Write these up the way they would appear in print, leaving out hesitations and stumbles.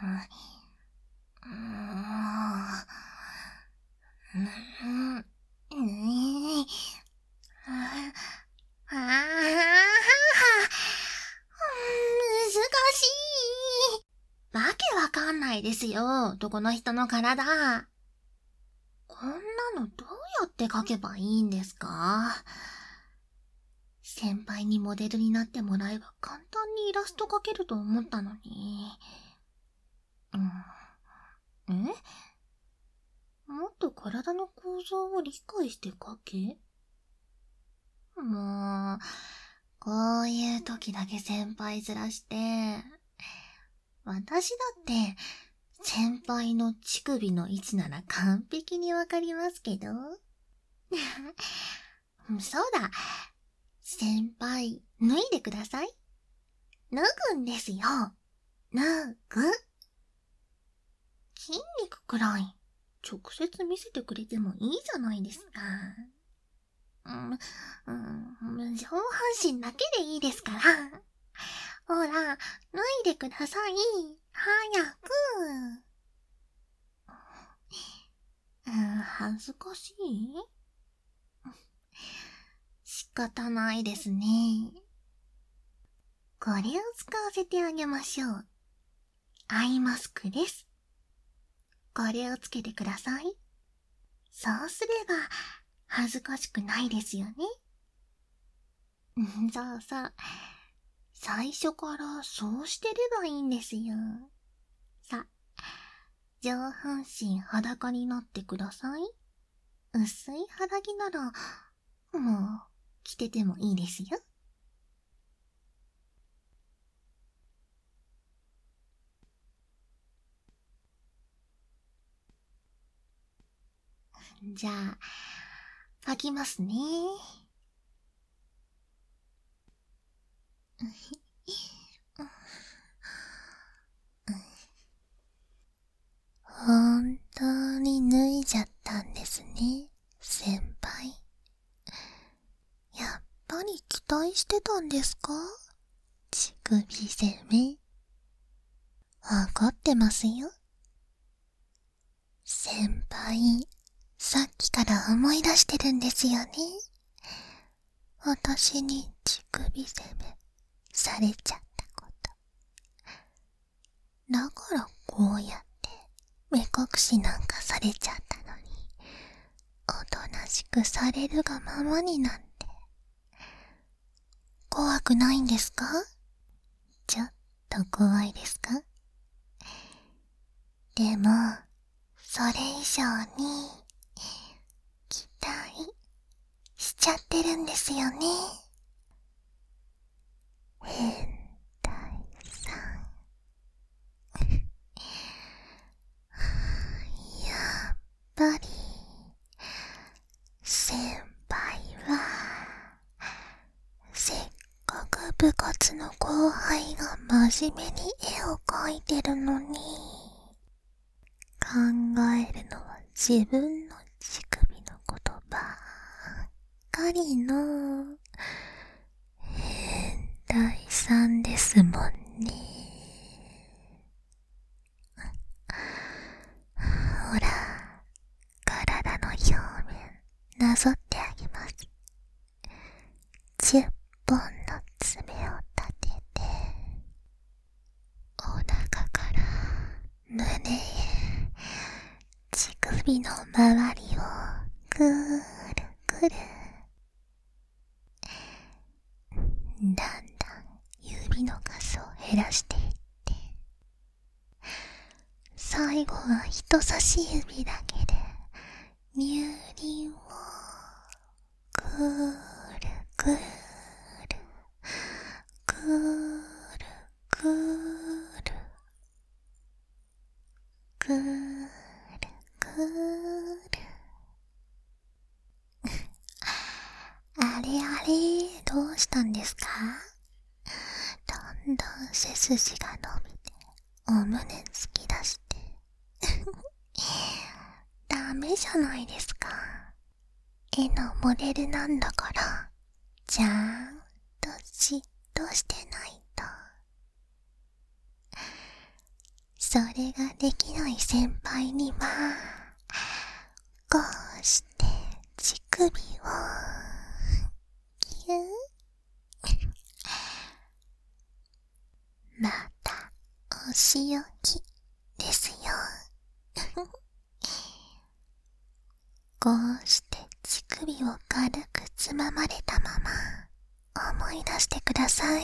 しい。わけわかんないですよ、男の人の体。こんなのどうやって描けばいいんですか？先輩にモデルになってもらえば簡単にイラスト描けると思ったのに。もっと体の構造を理解して描け？もう、こういう時だけ先輩ずらして。私だって、先輩の乳首の位置なら完璧にわかりますけど。そうだ。先輩、脱いでください。脱ぐんですよ。脱ぐ。筋肉くらい、直接見せてくれてもいいじゃないですか。上半身だけでいいですから。ほら、脱いでください。早く。恥ずかしい？仕方ないですね。これを使わせてあげましょう。アイマスクです。これをつけてください。そうすれば、恥ずかしくないですよね。そうそう。最初からそうしてればいいんですよ。さ、上半身裸になってください。薄い肌着なら、もう、着ててもいいですよ。じゃあ、描きますね。本当に脱いじゃったんですね、先輩。やっぱり期待してたんですか？乳首攻め。わかってますよ。先輩、さっきから思い出してるんですよね。私に乳首攻めされちゃったこと。だからこうやって目隠しなんかされちゃったのに、おとなしくされるがままになんて。怖くないんですか？ちょっと怖いですか？でも、それ以上に、期待しちゃってるんですよね。変態さん。やっぱり、先輩は、せっかく部活の後輩が真面目に絵を描いてるのに、考えるのは自分の乳首のことばっかりの変態さんですもんね。ほら、体の表面なぞってあげます。10本の爪を立てて、お腹から胸へ乳首の周りをぐーるぐる。だんだん指の数を減らしていって、最後は人差し指だけで乳輪をぐーるぐるぐーるぐーるぐーるぐーる。あれあれ、どうしたんですか？だんだん背筋が伸びてお胸突き出してダメじゃないですか。絵のモデルなんだから、ちゃんとしっとしてないと。 それができない先輩には、こうして乳首をキュー。またお仕置きですよ。こうして乳首を軽くつままれたまま思い出してください。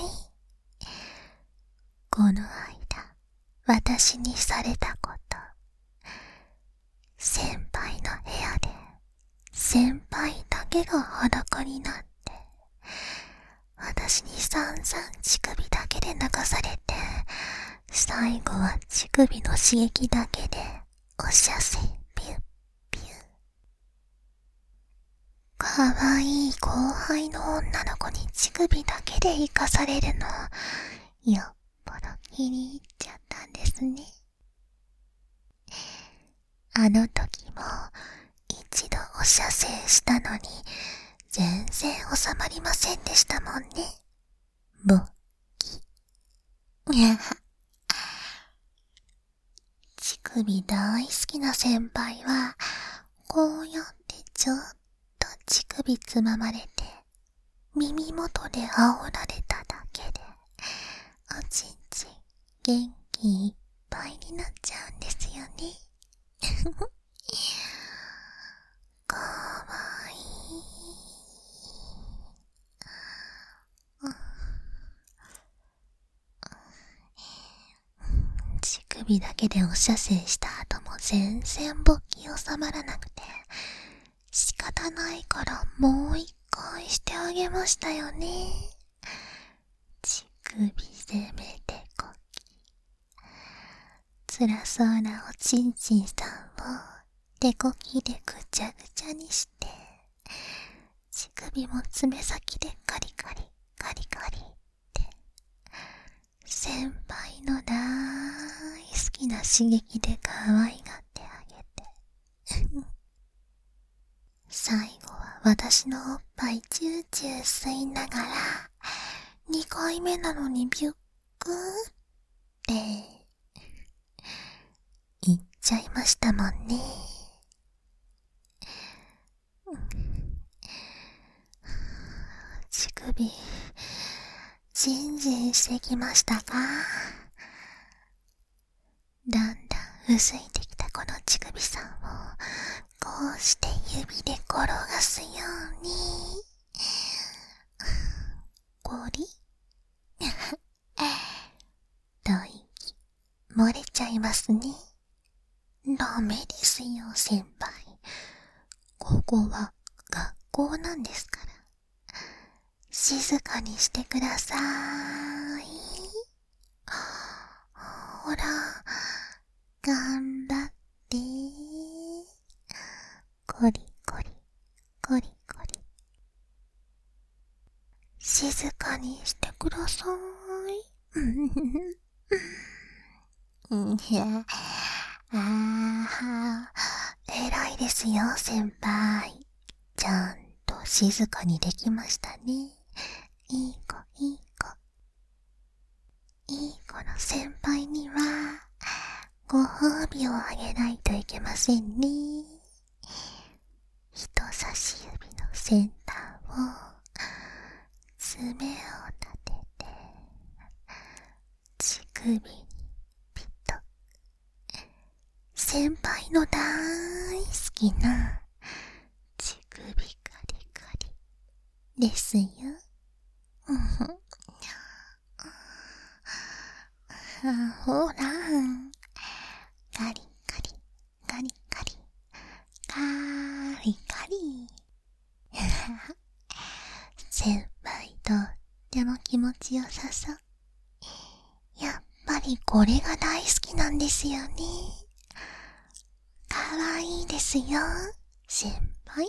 この間私にされたこと。先輩の部屋で先輩だけが裸になって私に散々乳首だけで流されて、最後は乳首の刺激だけでおしゃせピュッピュッ。かわいい後輩の女の子に乳首だけで生かされるの、よっぽど気に入っちゃったんですね。あの時も一度お射精したのに全然収まりませんでしたもんね。ボッキ。乳首大好きな先輩はこうやってちょっと乳首つままれて耳元で煽られただけでおちんちん元気いっぱいになっちゃうんですよね。かわいい。乳首だけでお射精した後も全然勃起収まらなくて、仕方ないからもう一回してあげましたよね。乳首せめてこき。辛そうなおちんちんさんを手こきでぐちゃぐちゃにして、乳首も爪先でカリカリカリカリって先輩の大好きな刺激で可愛がってあげて最後は私のおっぱいチューチュー吸いながら2回目なのにビュックーって言っちゃいましたもんね。乳首ジンジンしてきましたか？だんだん薄いてきたこの乳首さんをこうして指で転がすようにゴリ吐息漏れちゃいますね。ダメですよ先輩、ここは学校なんですから静かにしてください。ほら頑張ってコリコリコリコリ。静かにしてください。いや偉いですよ先輩、ちゃんと静かにできましたね。いい子いい子。いい子の先輩にはご褒美をあげないといけませんね。人差し指の先端を爪を立てて乳首にピッと、先輩の大好きな乳首カリカリですよ。ほらカリカリカリカリカリカリ先輩とっても気持ちよさそう。やっぱりこれが大好きなんですよね。かわいいですよ先輩。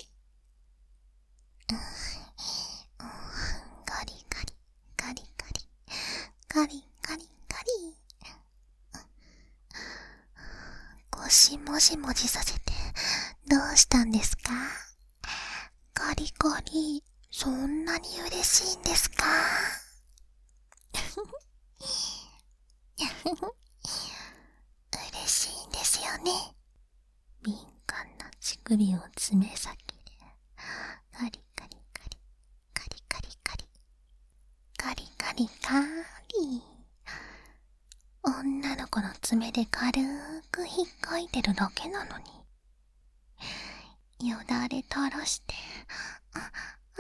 カリカリカリカリカリカリカリ。腰もじもじさせてどうしたんですか？カリカリそんなに嬉しいんですか？ ね。敏感な乳首を爪先でカリカリカリカリカリカリカリカリカリ。女の子の爪で軽く引っかいてるだけなのに、よだれ垂らして、はい、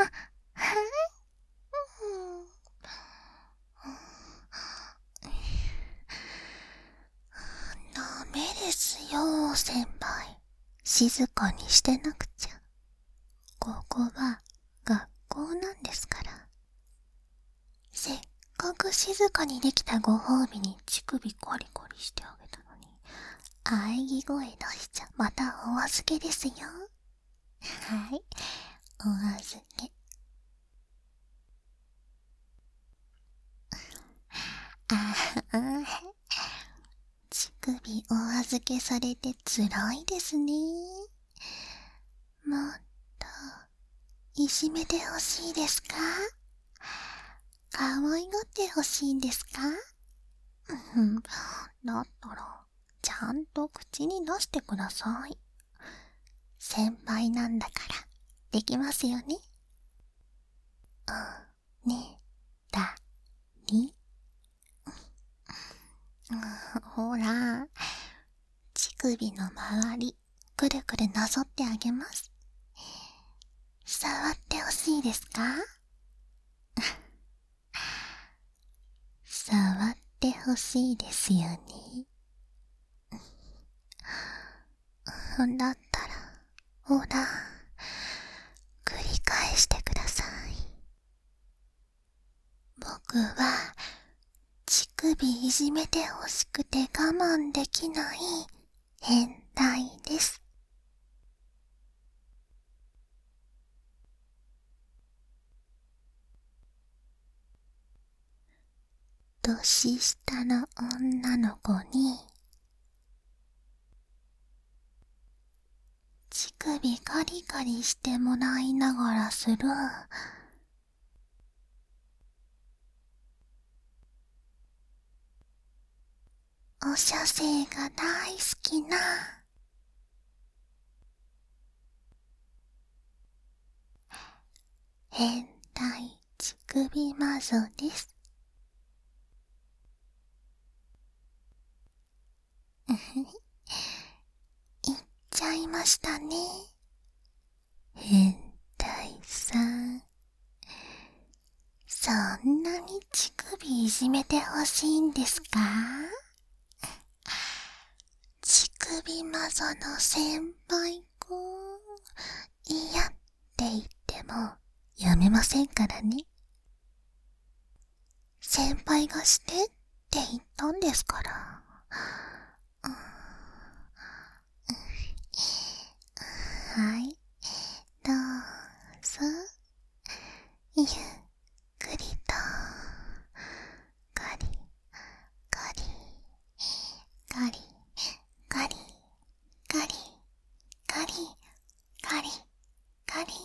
ダメですよ、先輩。静かにしてなくちゃ。ここは学校なんですから。せっかく静かにできたご褒美に乳首コリコリしてあげたのに、喘ぎ声出しちゃまたお預けですよ。はい、お預け。乳首お預けされて辛いですね。もっといじめてほしいですか？可愛がってほしいんですか？だったらちゃんと口に出してください。先輩なんだからできますよね。おねだり。ほら、乳首の周りくるくるなぞってあげます。触ってほしいですか？触ってほしいですよね。だったらほら、繰り返してください。僕は乳首いじめてほしくて我慢できない変態です。年下の女の子に乳首カリカリしてもらいながらするお射精が大好きな変態乳首魔女です。言っちゃいましたね。変態さん。そんなに乳首いじめてほしいんですか？乳首魔女の先輩くん、嫌って言ってもやめませんからね。先輩がしてって言ったんですから。はい、どうぞ。ゆっくりとガリガリガリガリガリガリガリガリ。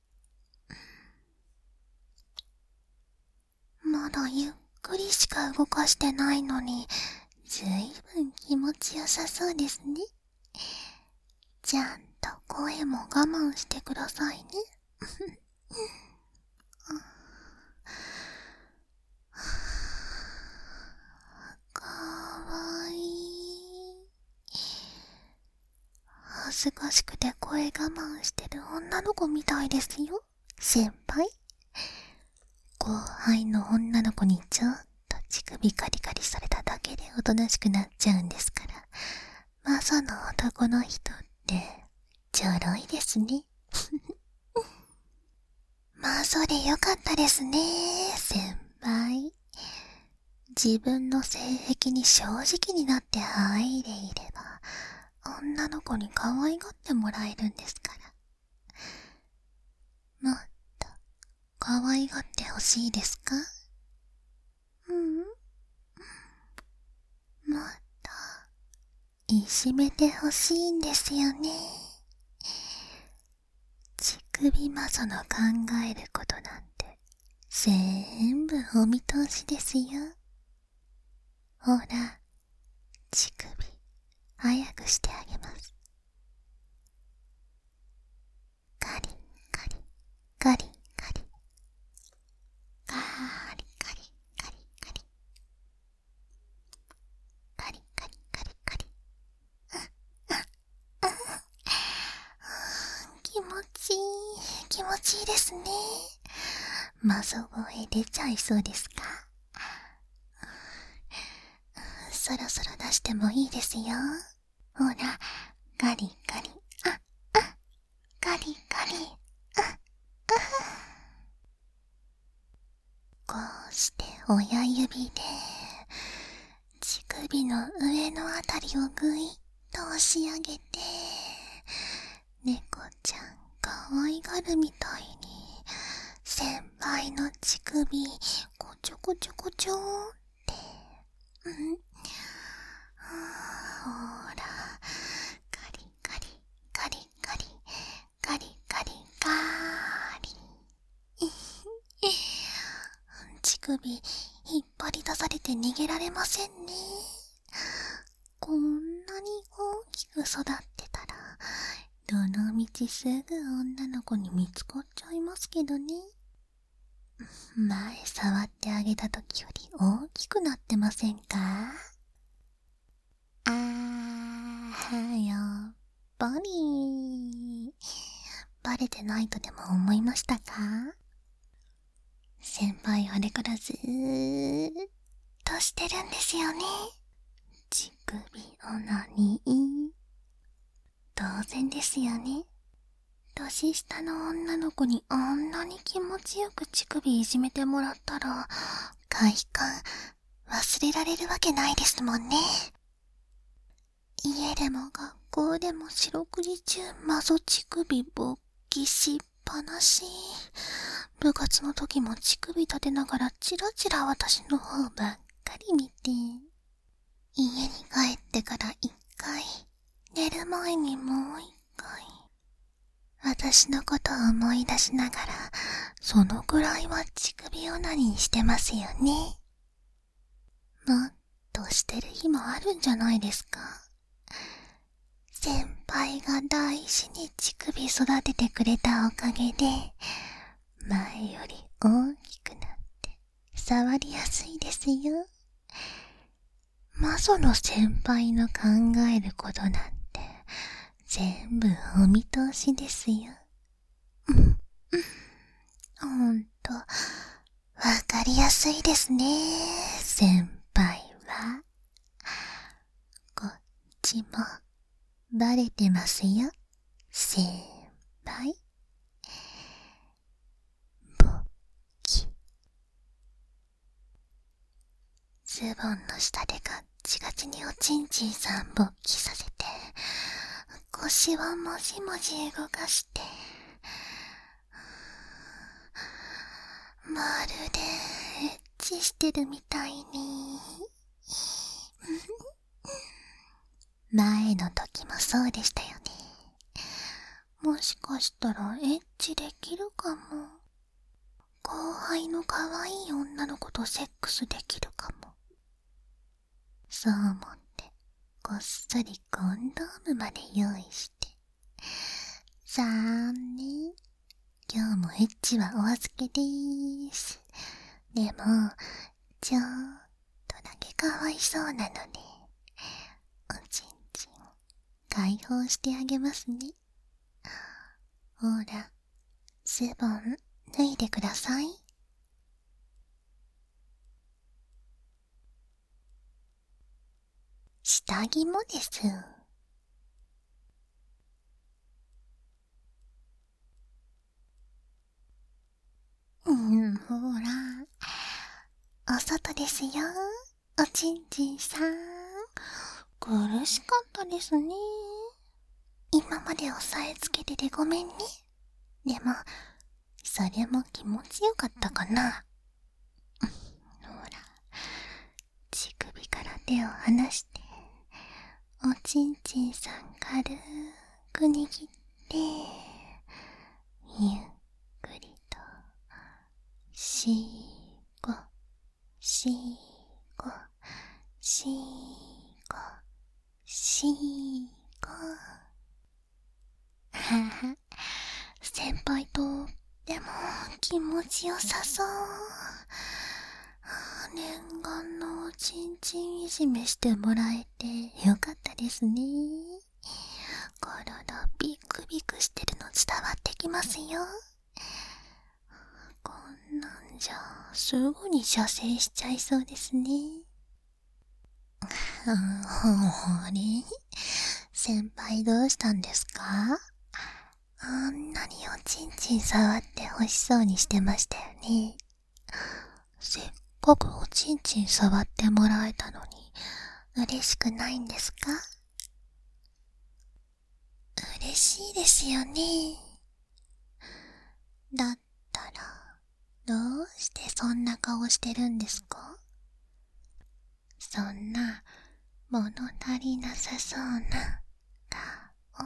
まだゆっくりしか動かしてないのに、ずいぶん気持ちよさそうですね。ちゃんと声も我慢してくださいね。かわいい。恥ずかしくて声我慢してる女の子みたいですよ、先輩。後輩の女の子にちょっと乳首カリカリされただけでおとなしくなっちゃうんですから。マサの男の人ってちょろいですね。まあそれよかったですね、先輩。自分の性癖に正直になって入れいれば、女の子に可愛がってもらえるんですから。もっと可愛がってほしいですか？もっといじめてほしいんですよね。乳首魔女の考えることなんて全部お見通しですよ。ほら、乳首早くしてあげます。カリカリカリカリカリカリカリカリカリカリカリカリ。気持ちいい、気持ちいいですね。まそ声出ちゃいそうですか？そろそろ出してもいいですよ。ほら、ガリガリ、ガリガリ、こうして親指で乳首の上のあたりをぐいっと押し上げて、猫ちゃんかわいがるみたいに先輩の乳首こちょこちょこちょーって、ほら、カリカリカリカリカリカリカリ乳首引っ張り出されて逃げられませんね。こんなに大きく育ってたらどのみちすぐ女の子に見つかっちゃいますけどね。前触ってあげた時より大きくなってませんか？やっぱりバレてないとでも思いましたか？先輩あれからずーっとしてるんですよね。乳首オナニー。当然ですよね。年下の女の子にあんなに気持ちよく乳首いじめてもらったら、快感忘れられるわけないですもんね。家でも学校でも四六時中マゾ乳首勃起しっぱなし。部活の時も乳首立てながらチラチラ私の方ばっかり見て、家に帰ってから一回、寝る前にもう一回、私のことを思い出しながら、そのくらいは乳首オナニーしてますよね。もっとしてる日もあるんじゃないですか。先輩が大事に乳首育ててくれたおかげで、前より大きくなって触りやすいですよ。マゾの先輩の考えることなんて全部お見通しですよ。ほんと、わかりやすいですね、先輩は。こっちも、バレてますよ、先輩。ぼっき。ズボンの下でガッチガチにおちんちんさん勃起させて、腰をもじもじ動かして、まるでエッチしてるみたいに。前の時もそうでしたよね。もしかしたらエッチできるかも。後輩の可愛い女の子とセックスできるかも。そう思ってこっそりコンドームまで用意して。残念。今日もエッチはお預けでーす。でも、ちょっとだけかわいそうなので、おちんちん解放してあげますね。ほら、ズボン脱いでください。下着もです。ほら、お外ですよ、おちんちんさん。苦しかったですね。今まで押さえつけててごめんね。でも、それも気持ちよかったかな。ほら、乳首から手を離して、おちんちんさん軽く握って、ゆっくりと、しーご、しーご、しーご、 はは、先輩とでも気持ちよさそう。念願のおちんちんいじめしてもらえてよかったですね。体ビクビクしてるの伝わってきますよ。こんなんじゃすぐに射精しちゃいそうですね。あれ、先輩どうしたんですか？あんなにおちんちん触って欲しそうにしてましたよね。せっかくおちんちん触ってもらえたのに嬉しくないんですか？嬉しいですよね。だったらどうしてそんな顔してるんですか？そんな物足りなさそうな顔。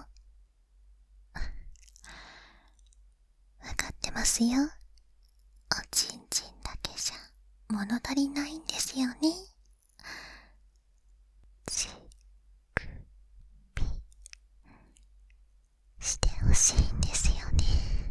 わかってますよ。おちんちんだけじゃ物足りないんですよね。ちくびしてほしいんですよね。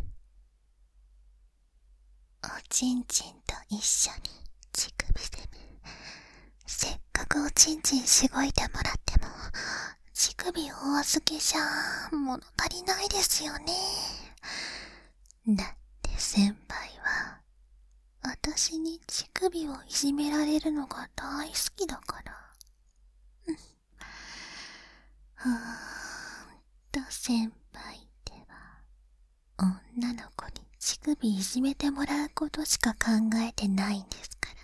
おちんちんと一緒に乳首でせっかくおちんちんしごいてもらっても乳首お預けじゃ物足りないですよね。だって先輩は私に乳首をいじめられるのが大好きだから。先輩ってば女の子に乳首いじめてもらうことしか考えてないんですから。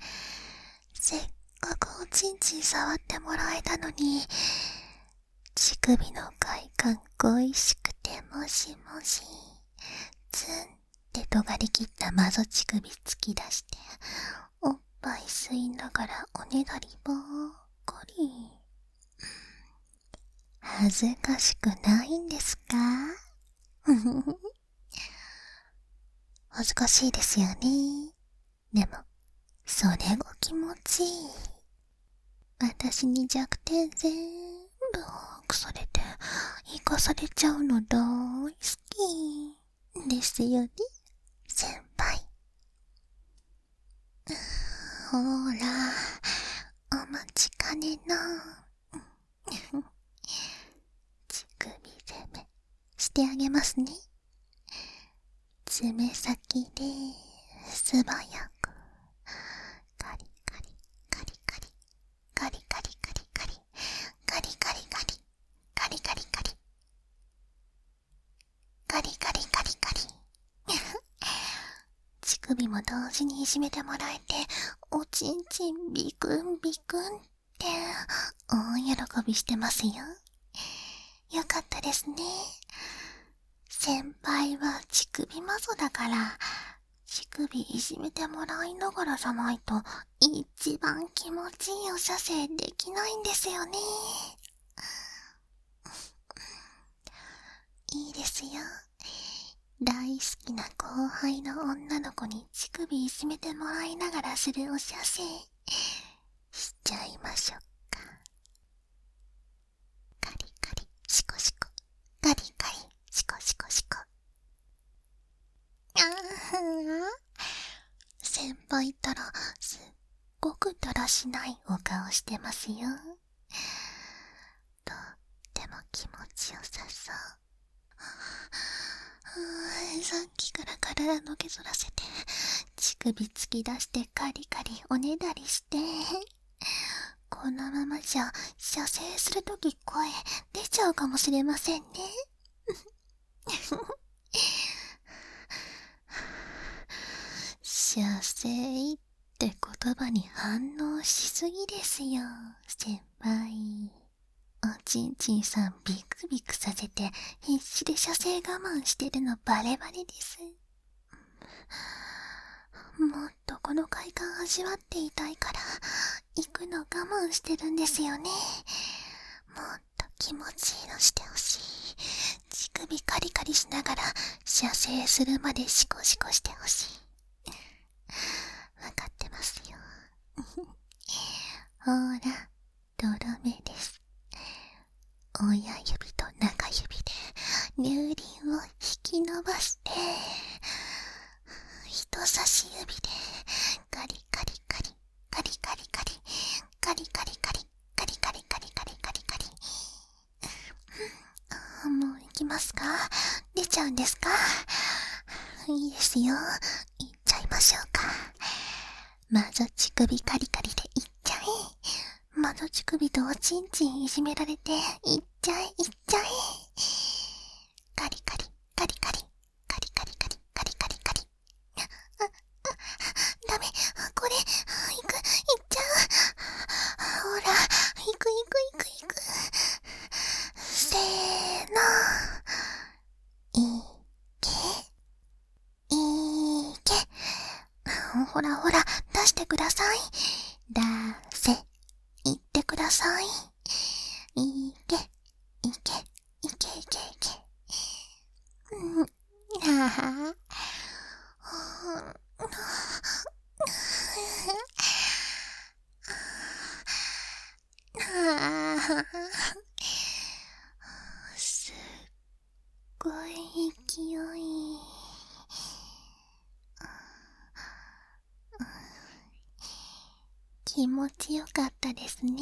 せっかくおちんちん触ってもらえたのに、乳首の快感恋しくてもしもし、ツンって尖り切ったマゾ乳首突き出して、おっぱい吸いながらおねだりばっかり。恥ずかしくないんですか？恥ずかしいですよね。でも、それが気持ちいい。私に弱点全部把握されて、生かされちゃうの大好き。ですよね、先輩。ほら、お待ちかねの。乳首攻めしてあげますね。爪先で素早くカリカリカリカリカリカリカリカリカリカリカリカリカリカリカリカリカリカリ乳首も同時にいじめてもらえておちんちんビクンビクンって大喜びしてますよ。よかったですね。先輩は乳首マゾだから乳首いじめてもらいながらじゃないと一番気持ちいいお射精できないんですよね。いいですよ。大好きな後輩の女の子に乳首いじめてもらいながらするお射精しちゃいましょうか。カリカリシコシコカリカリシコシコシコ。先輩ったらすっごくだらしないお顔してますよ。とっても気持ちよさそう。さっきから体のけぞらせて乳首突き出してカリカリおねだりして、このままじゃ射精するとき声出ちゃうかもしれませんね。射精って言葉に反応しすぎですよ、先輩。おちんちんさんビクビクさせて必死で射精我慢してるのバレバレです。もっとこの快感味わっていたいから行くの我慢してるんですよね。もっと気持ちいいのしてほしい。乳首カリカリしながら射精するまでシコシコしてほしい。わかってますよ。ほら、とろめです。 親指と中指で乳輪を引き伸ばして、人差し指でカリカリカリカリカリカリカリカリカリカリカリカリカリカリカリ。もう行きますか？出ちゃうんですか？いいですよ。行っちゃいましょうか。魔女乳首カリカリで行っちゃえ。魔女乳首とおちんちんいじめられて行っちゃえ行っちゃえ。カリカリカリカリカリカリカリカリカリカリ。ダメ、これ行っちゃう。ほら、行く。せーの、いけほら出してください。出せ、言ってください。いけ。はは。すっごい勢い。気持ちよかったですね。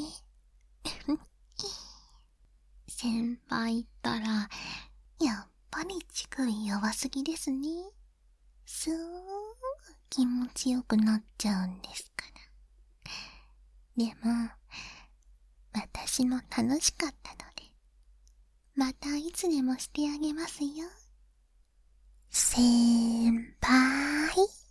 先輩ったら、やっぱり乳首弱すぎですね。すーぐ気持ちよくなっちゃうんですから。でも、私も楽しかったので、またいつでもしてあげますよ。先輩。